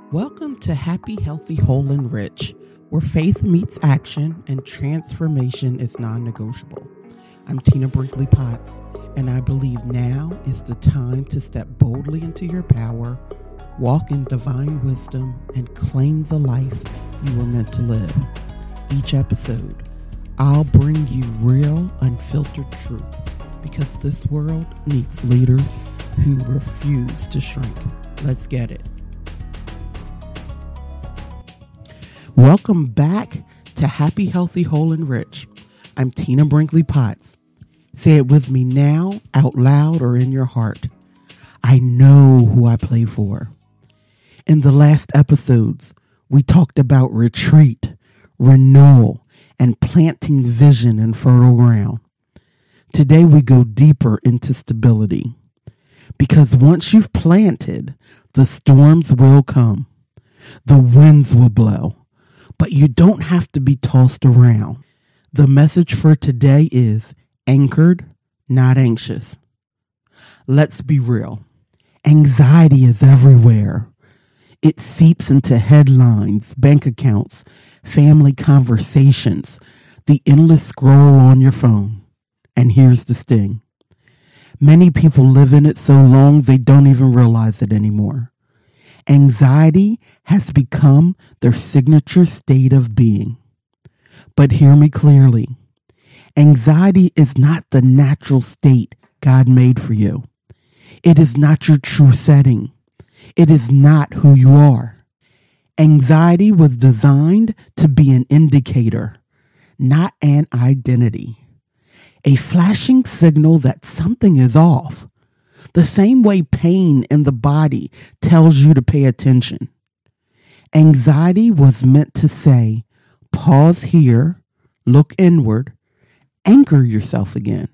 Welcome to Happy, Healthy, Whole, and Rich, where faith meets action and transformation is non-negotiable. I'm Tina Brinkley Potts, and I believe now is the time to step boldly into your power, walk in divine wisdom, and claim the life you were meant to live. Each episode, I'll bring you real, unfiltered truth, because this world needs leaders who refuse to shrink. Let's get it. Welcome back to Happy, Healthy, Whole, and Rich. I'm Tina Brinkley Potts. Say it with me now, out loud, or in your heart. I know who I play for. In the last episodes, we talked about retreat, renewal, and planting vision in fertile ground. Today we go deeper into stability. Because once you've planted, the storms will come. The winds will blow. But you don't have to be tossed around. The message for today is anchored, not anxious. Let's be real. Anxiety is everywhere. It seeps into headlines, bank accounts, family conversations, the endless scroll on your phone. And here's the sting. Many people live in it so long they don't even realize it anymore. Anxiety has become their signature state of being. But hear me clearly. Anxiety is not the natural state God made for you. It is not your true setting. It is not who you are. Anxiety was designed to be an indicator, not an identity. A flashing signal that something is off. The same way pain in the body tells you to pay attention. Anxiety was meant to say, pause here, look inward, anchor yourself again.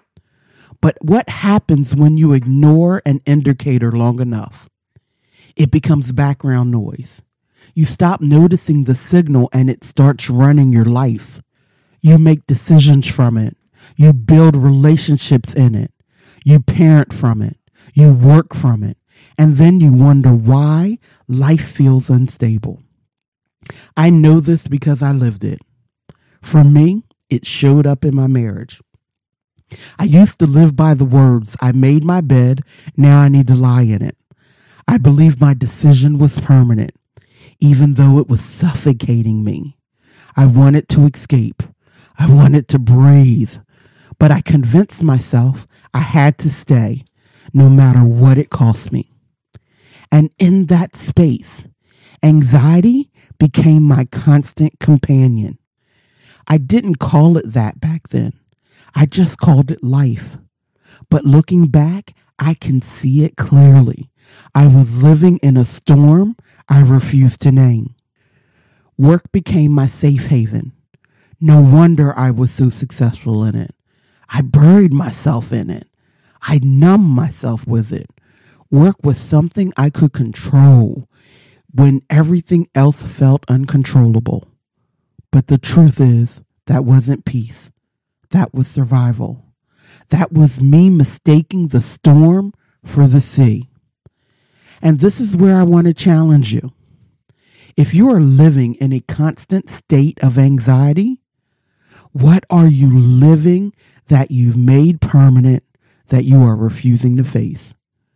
But what happens when you ignore an indicator long enough? It becomes background noise. You stop noticing the signal and it starts running your life. You make decisions from it. You build relationships in it. You parent from it. You work from it. And then you wonder why life feels unstable. I know this because I lived it. For me, it showed up in my marriage. I used to live by the words, I made my bed, now I need to lie in it. I believed my decision was permanent, even though it was suffocating me. I wanted to escape. I wanted to breathe. But I convinced myself I had to stay, no matter what it cost me. And in that space, anxiety became my constant companion. I didn't call it that back then. I just called it life. But looking back, I can see it clearly. I was living in a storm I refused to name. Work became my safe haven. No wonder I was so successful in it. I buried myself in it. I numbed myself with it. Work was something I could control when everything else felt uncontrollable. But the truth is, that wasn't peace. That was survival. That was me mistaking the storm for the sea. And this is where I want to challenge you. If you are living in a constant state of anxiety, what are you living that you've made permanent that you are refusing to face?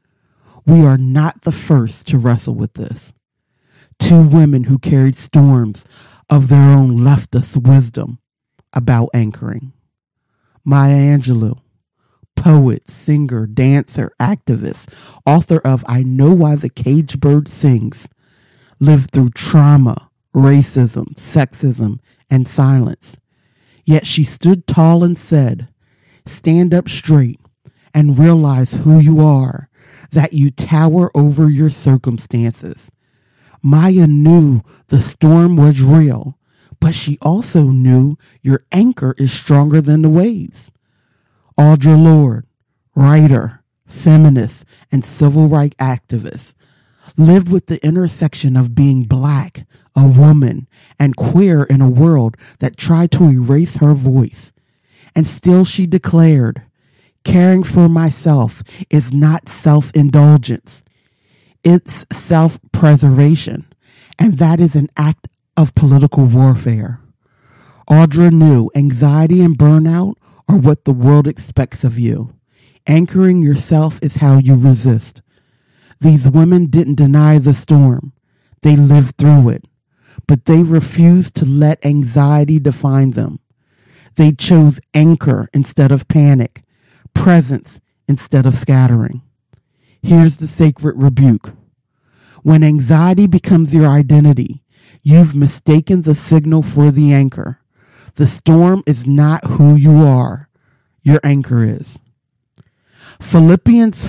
We are not the first to wrestle with this. Two women who carried storms of their own left us wisdom about anchoring. Maya Angelou, poet, singer, dancer, activist, author of I Know Why the Caged Bird Sings, lived through trauma, racism, sexism, and silence. Yet she stood tall and said, stand up straight and realize who you are, that you tower over your circumstances. Maya knew the storm was real, but she also knew your anchor is stronger than the waves. Audre Lorde, writer, feminist, and civil rights activist, lived with the intersection of being black, a woman, and queer in a world that tried to erase her voice. And still she declared, caring for myself is not self-indulgence. It's self-preservation. and that is an act of political warfare. Audra knew anxiety and burnout are what the world expects of you. Anchoring yourself is how you resist. These women didn't deny the storm. They lived through it, but they refused to let anxiety define them. They chose anchor instead of panic, presence instead of scattering. Here's the sacred rebuke. When anxiety becomes your identity, you've mistaken the signal for the anchor. The storm is not who you are. Your anchor is. Philippians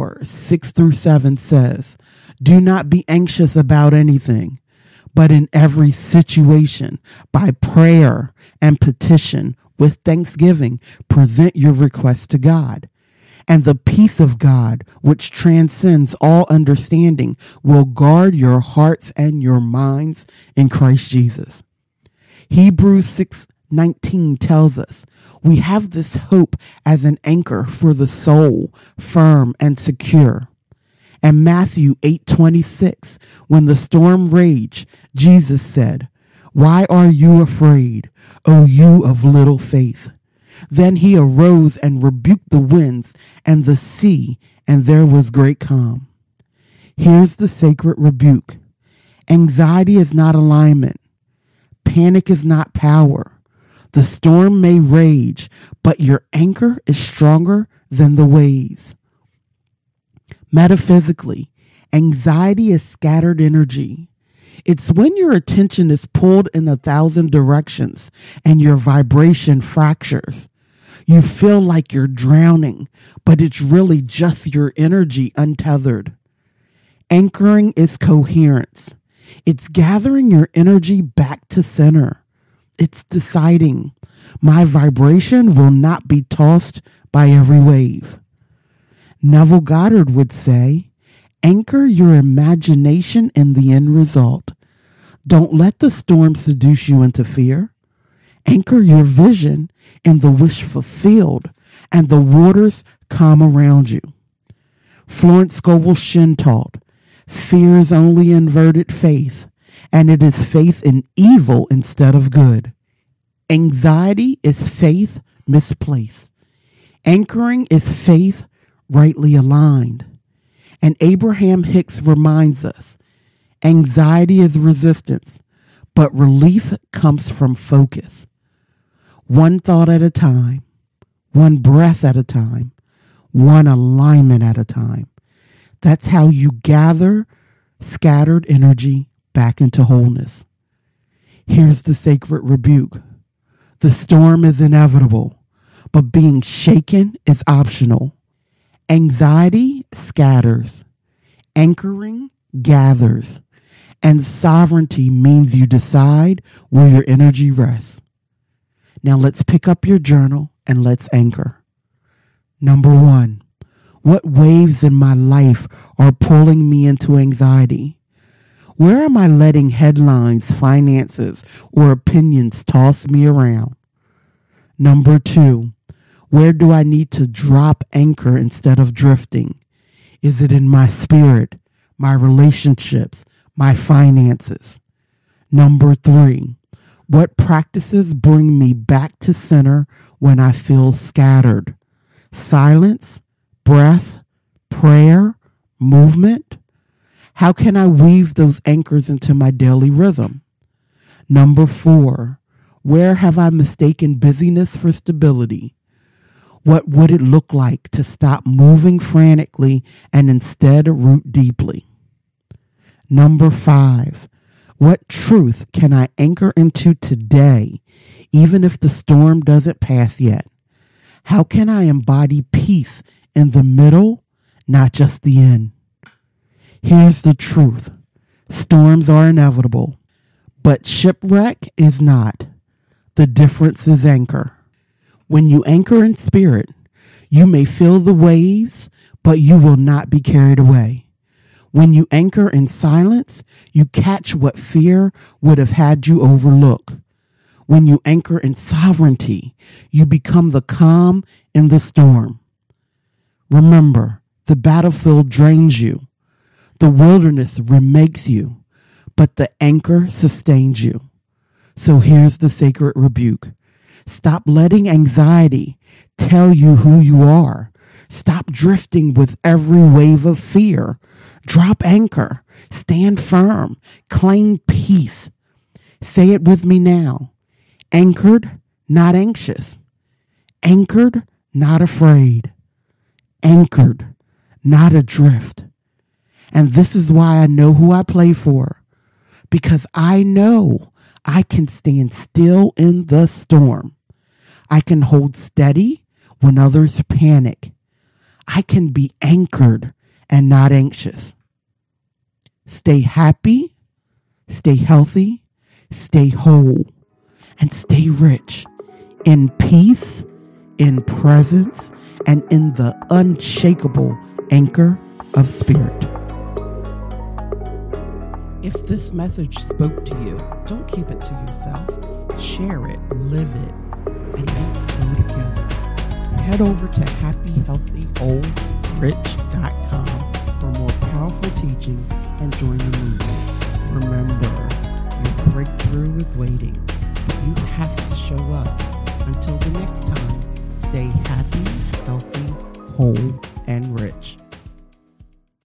4:6-7 says, "Do not be anxious about anything, but in every situation, by prayer and petition, with thanksgiving, present your requests to God. And the peace of God, which transcends all understanding, will guard your hearts and your minds in Christ Jesus." Hebrews 6:19 tells us, we have this hope as an anchor for the soul, firm and secure. And Matthew 8:26, when the storm raged, Jesus said, "Why are you afraid, O you of little faith?" Then he arose and rebuked the winds and the sea, and there was great calm. Here's the sacred rebuke. Anxiety is not alignment. Panic is not power. The storm may rage, but your anchor is stronger than the waves. Metaphysically, anxiety is scattered energy. It's when your attention is pulled in 1,000 directions and your vibration fractures. You feel like you're drowning, but it's really just your energy untethered. Anchoring is coherence. It's gathering your energy back to center. It's deciding, my vibration will not be tossed by every wave. Neville Goddard would say, anchor your imagination in the end result. Don't let the storm seduce you into fear. Anchor your vision in the wish fulfilled and the waters calm around you. Florence Scovel Shinn taught, fear is only inverted faith, and it is faith in evil instead of good. Anxiety is faith misplaced. Anchoring is faith rightly aligned. And Abraham Hicks reminds us, anxiety is resistance, but relief comes from focus. One thought at a time, one breath at a time, one alignment at a time. That's how you gather scattered energy back into wholeness. Here's the sacred rebuke. The storm is inevitable, but being shaken is optional. Anxiety scatters, anchoring gathers, and sovereignty means you decide where your energy rests. Now let's pick up your journal and let's anchor. Number 1, what waves in my life are pulling me into anxiety? Where am I letting headlines, finances, or opinions toss me around? Number 2, where do I need to drop anchor instead of drifting? Is it in my spirit, my relationships, my finances? Number 3, what practices bring me back to center when I feel scattered? Silence, breath, prayer, movement? How can I weave those anchors into my daily rhythm? Number 4, where have I mistaken busyness for stability? What would it look like to stop moving frantically and instead root deeply? Number 5, what truth can I anchor into today, even if the storm doesn't pass yet? How can I embody peace in the middle, not just the end? Here's the truth. Storms are inevitable, but shipwreck is not. The difference is anchor. When you anchor in spirit, you may feel the waves, but you will not be carried away. When you anchor in silence, you catch what fear would have had you overlook. When you anchor in sovereignty, you become the calm in the storm. Remember, the battlefield drains you. The wilderness remakes you, but the anchor sustains you. So here's the sacred rebuke. Stop letting anxiety tell you who you are. Stop drifting with every wave of fear. Drop anchor. Stand firm. Claim peace. Say it with me now. Anchored, not anxious. Anchored, not afraid. Anchored, not adrift. And this is why I know who I play for. Because I know I can stand still in the storm. I can hold steady when others panic. I can be anchored and not anxious. Stay happy, stay healthy, stay whole, and stay rich in peace, in presence, and in the unshakable anchor of spirit. If this message spoke to you, don't keep it to yourself. Share it, live it, and let's grow together. Head over to happyhealthywholerich.com for more powerful teachings and join the movement. Remember, your breakthrough is waiting, but you have to show up. Until the next time, stay happy, healthy, whole, and rich.